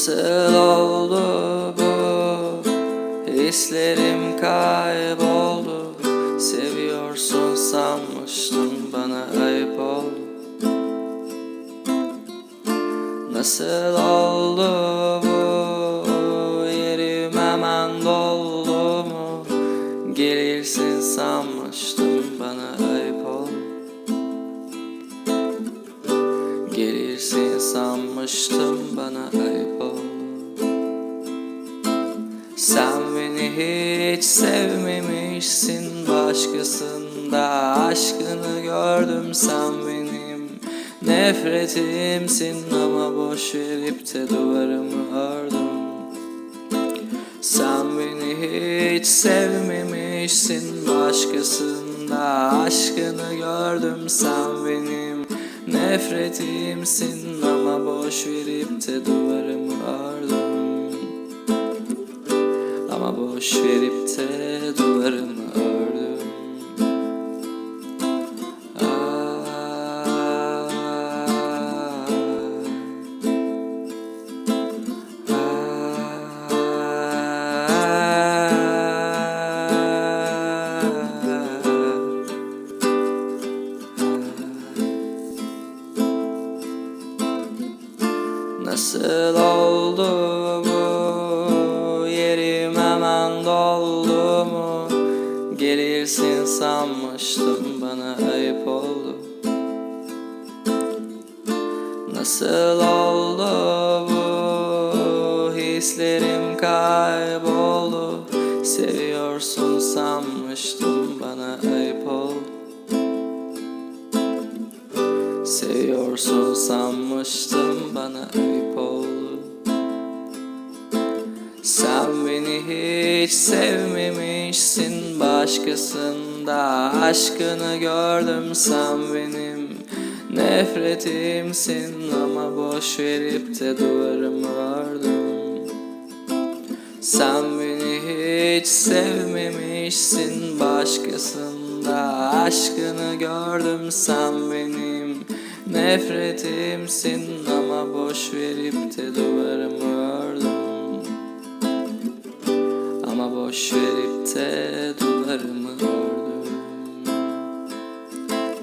Nasıl oldu bu? Hislerim kayboldu. Seviyorsun sanmıştım, bana ayıp oldu. Nasıl oldu bu? Yerim hemen doldu mu? Gelirsin sanmıştım, bana ayıp oldu. Gelirsin sanmıştım, bana ayıp oldu. Sen beni hiç sevmemişsin, başkasında aşkını gördüm. Sen benim nefretimsin ama boş verip de duvarımı ördüm. Sen beni hiç sevmemişsin, başkasında aşkını gördüm. Sen benim nefretimsin ama boş verip de duvarımı ördüm. Ama boş verip de duvarımı ördüm. Nasıl oldu bu? Yerim hemen doldu mu? Gelirsin sanmıştım, bana ayıp oldu. Nasıl oldu bu? Hislerim kayboldu. Seviyorsun sanmıştım, bana ayıp oldu. Seviyorsun sanmıştım, bana ayıp oldu. Sen beni hiç sevmemişsin, başkasında aşkını gördüm. Sen benim nefretimsin ama boş verip de duvarımı ördüm. Sen beni hiç sevmemişsin, başkasında aşkını gördüm. Sen benim nefretimsin ama boş verip de duvarımı ördüm. Ama boş verip de duvarımı ördüm.